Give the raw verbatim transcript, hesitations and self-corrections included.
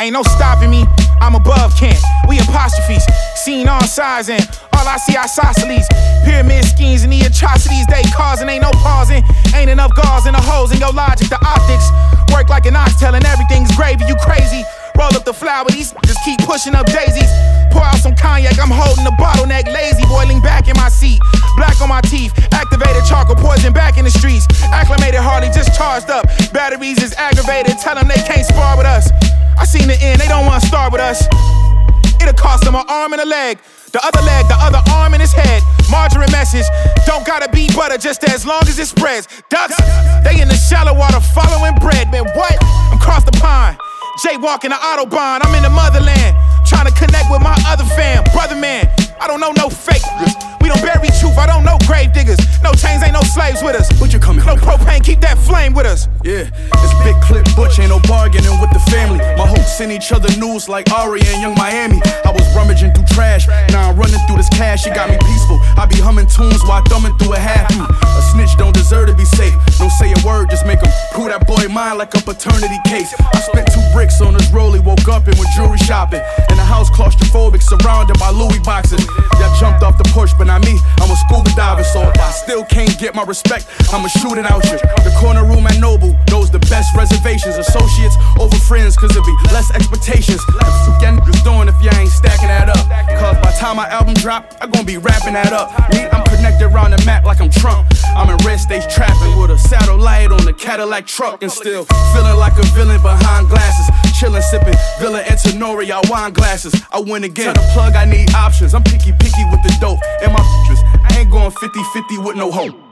Ain't no stopping me, I'm above Kent. We apostrophes, seen on sides and all I see isosceles. Pyramid schemes and the atrocities they causing. Ain't no pausing, ain't enough gauze in the holes in your logic. The optics work like an ox telling everything's gravy, you crazy. Roll up the flower, these just keep pushing up daisies. Pour out some cognac, I'm holding the bottleneck lazy. Boiling back in my seat, black on my teeth. Activated charcoal, poison back in the streets. Acclimated Harley, just charged up. Batteries is aggravated, tell them they can't spar with us. I seen the end, they don't wanna start with us. It'll cost them an arm and a leg. The other leg, the other arm in his head. Margarine message, don't gotta be butter just as long as it spreads. Ducks, they in the shallow water following bread. Man, what? I'm across the pond, jaywalking the Autobahn. I'm in the motherland, trying to connect with my other fam. Brother man, I don't know no fake. We don't bury truth, I don't know grave diggers. No chains, ain't no slaves with us. But you coming? No propane, keep that flame with us. Yeah, it's big clip butch, ain't no bargaining with the family. My hoes send each other news like Aria and Young Miami. I was rummaging through trash, now I'm running through this cash. It got me peaceful, I be humming tunes while thumbing through a half. A snitch don't deserve to be safe. Don't say a word, just make him prove that boy mine like a paternity case. I spent two bricks on this rollie, woke up and went jewelry shopping. In the house claustrophobic, surrounded by Louis boxes. Y'all jumped off the porch, but not me, I'm a scuba diver. So if I still can't get my respect, I'ma shoot it out you. The corner room at Noble knows the best reservations. Associates over friends, cause it be less expectations. What y'all niggas doing if y'all ain't stacking that up? Cause by the time my album drop, I gon' be wrapping that up. Me, I'm connected around the map like I'm Trump. I'm in red stage trapping with a satellite on the Cadillac truck. And still feeling like a villain behind glasses. Chillin', sippin' Villa Antonoria wine glasses. I win again. Tell the plug I need options. I'm picky, picky with the dope. And my bitches, I ain't going fifty fifty with no hope.